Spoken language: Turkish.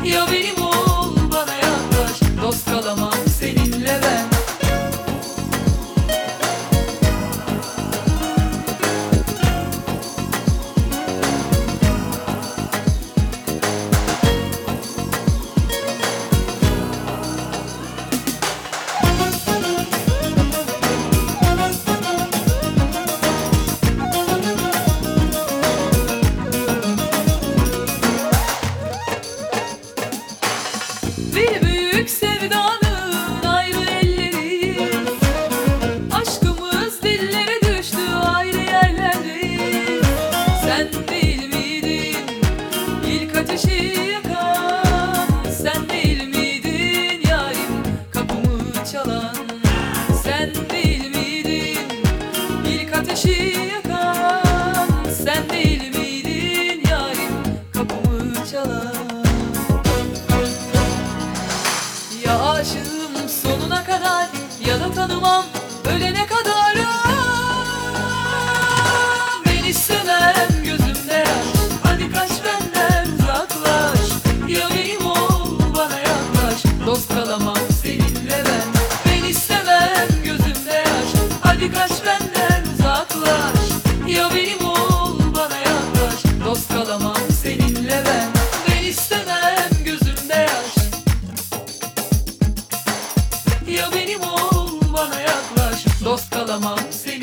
Ya benim ol, bana yaklaş, dost kalamam seninle ben. Bir büyük sevdanın ayrı elleri, aşkımız dillere düştü ayrı yerlerde. Sen değil miydin ilk ateşi yakan? Sen değil miydin yarim kapımı çalan? Sen değil miydin ilk ateşi yakan? Sen değil miydin yarim kapımı çalan? Ya aşığım sonuna kadar, ya da tanımam ölene kadar. Ben istemem gözümde yaş, hadi kaç benden uzaklaş. Ya benim ol, bana yaklaş, dost kalamam seninle ben. Ben istemem gözümde yaş, hadi kaç benden uzaklaş. Ya benim ol, bana yaklaş, dost kalamam seninle ben. Ben istemem gözümde yaş. Ya benim ol, bana yaklaş, dost kalamam seninle.